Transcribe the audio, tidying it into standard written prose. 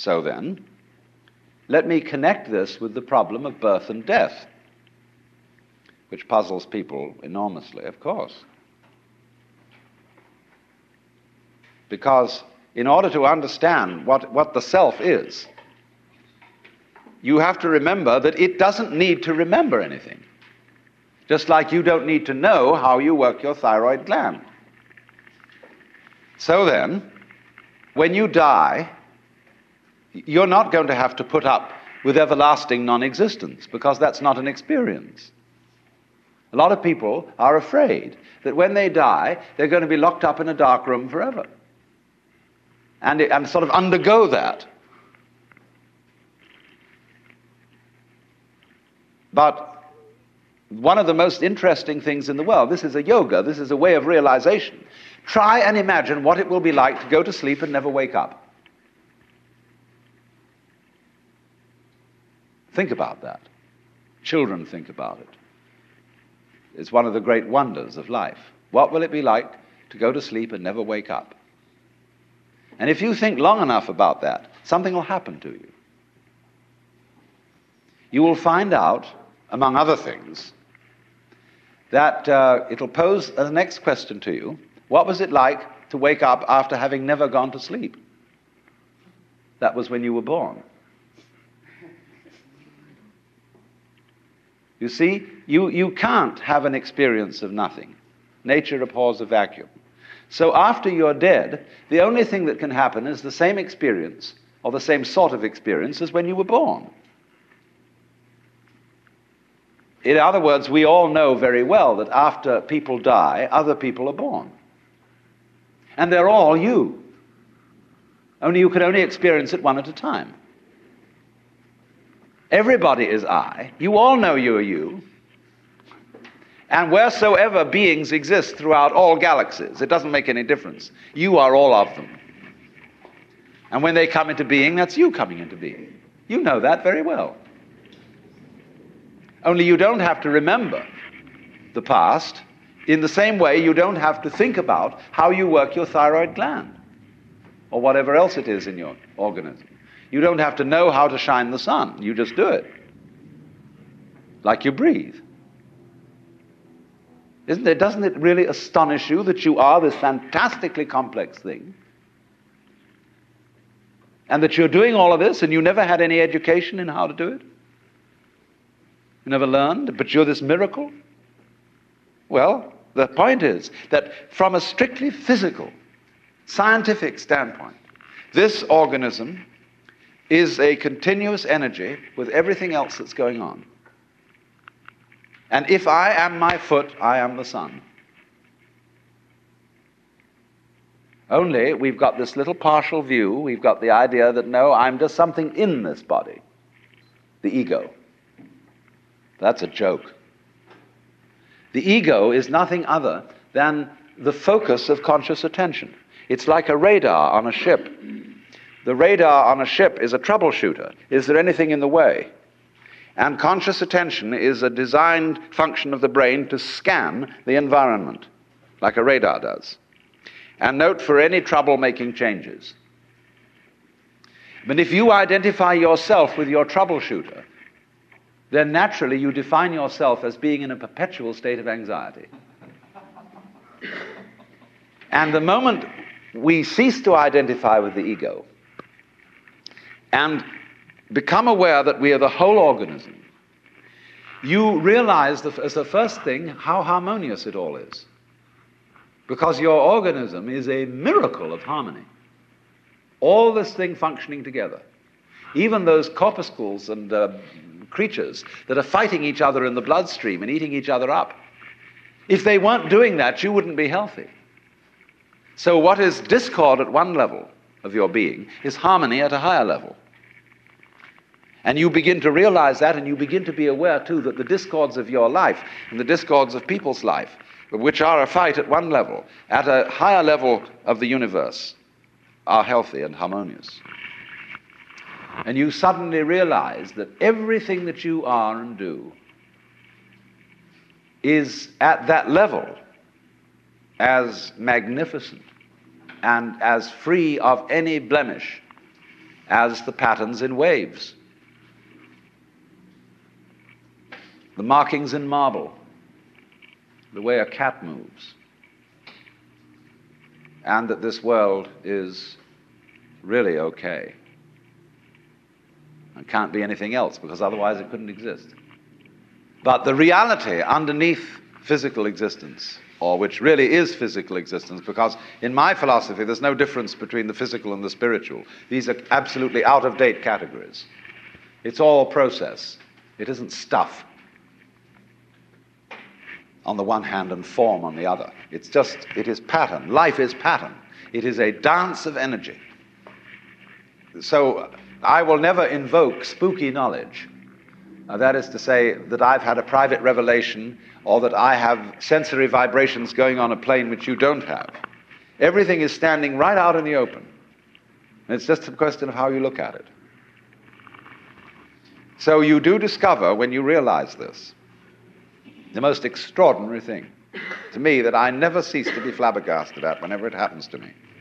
So then, let me connect this with the problem of birth and death, which puzzles people enormously, of course. Because in order to understand what the self is, you have to remember that it doesn't need to remember anything. Just like you don't need to know how you work your thyroid gland. So then, when you die, you're not going to have to put up with everlasting non-existence, because that's not an experience. A lot of people are afraid that when they die, they're going to be locked up in a dark room forever. And sort of undergo that. But one of the most interesting things in the world, this is a yoga, this is a way of realization. Try and imagine what it will be like to go to sleep and never wake up. Think about that. Children think about it. It's one of the great wonders of life. What will it be like to go to sleep and never wake up? And if you think long enough about that, something will happen to you. You will find out, among other things, that it'll pose the next question to you. What was it like to wake up after having never gone to sleep? That was when you were born. You see, you can't have an experience of nothing. Nature abhors a vacuum. So after you're dead, the only thing that can happen is the same experience, or the same sort of experience, as when you were born. In other words, we all know very well that after people die, other people are born. And they're all you. Only you can only experience it one at a time. Everybody is I. You all know you are you. And wheresoever beings exist throughout all galaxies, it doesn't make any difference. You are all of them. And when they come into being, that's you coming into being. You know that very well. Only you don't have to remember the past in the same way you don't have to think about how you work your thyroid gland or whatever else it is in your organism. You don't have to know how to shine the sun. You just do it. Like you breathe. Doesn't it really astonish you that you are this fantastically complex thing? And that you're doing all of this and you never had any education in how to do it? You never learned, but you're this miracle? Well, the point is that from a strictly physical, scientific standpoint, this organism is a continuous energy with everything else that's going on. And if I am my foot, I am the sun. Only we've got this little partial view. We've got the idea that, no, I'm just something in this body. The ego. That's a joke. The ego is nothing other than the focus of conscious attention. It's like a radar on a ship. The radar on a ship is a troubleshooter. Is there anything in the way? And conscious attention is a designed function of the brain to scan the environment, like a radar does, and note for any trouble-making changes. But if you identify yourself with your troubleshooter, then naturally you define yourself as being in a perpetual state of anxiety. And the moment we cease to identify with the ego and become aware that we are the whole organism, you realize as the first thing how harmonious it all is. Because your organism is a miracle of harmony. All this thing functioning together. Even those corpuscles and creatures that are fighting each other in the bloodstream and eating each other up. If they weren't doing that, you wouldn't be healthy. So what is discord at one level of your being is harmony at a higher level. And you begin to realize that, and you begin to be aware, too, that the discords of your life and the discords of people's life, which are a fight at one level, at a higher level of the universe, are healthy and harmonious. And you suddenly realize that everything that you are and do is at that level as magnificent and as free of any blemish as the patterns in waves, the markings in marble, the way a cat moves, and that this world is really okay and can't be anything else, because otherwise it couldn't exist. But the reality underneath physical existence, or which really is physical existence, because in my philosophy there's no difference between the physical and the spiritual. These are absolutely out-of-date categories. It's all process. It isn't stuff on the one hand and form on the other. It is pattern. Life is pattern. It is a dance of energy. So I will never invoke spooky knowledge. That is to say that I've had a private revelation, or that I have sensory vibrations going on a plane which you don't have. Everything is standing right out in the open. And it's just a question of how you look at it. So you do discover, when you realize this, the most extraordinary thing to me that I never cease to be flabbergasted at whenever it happens to me.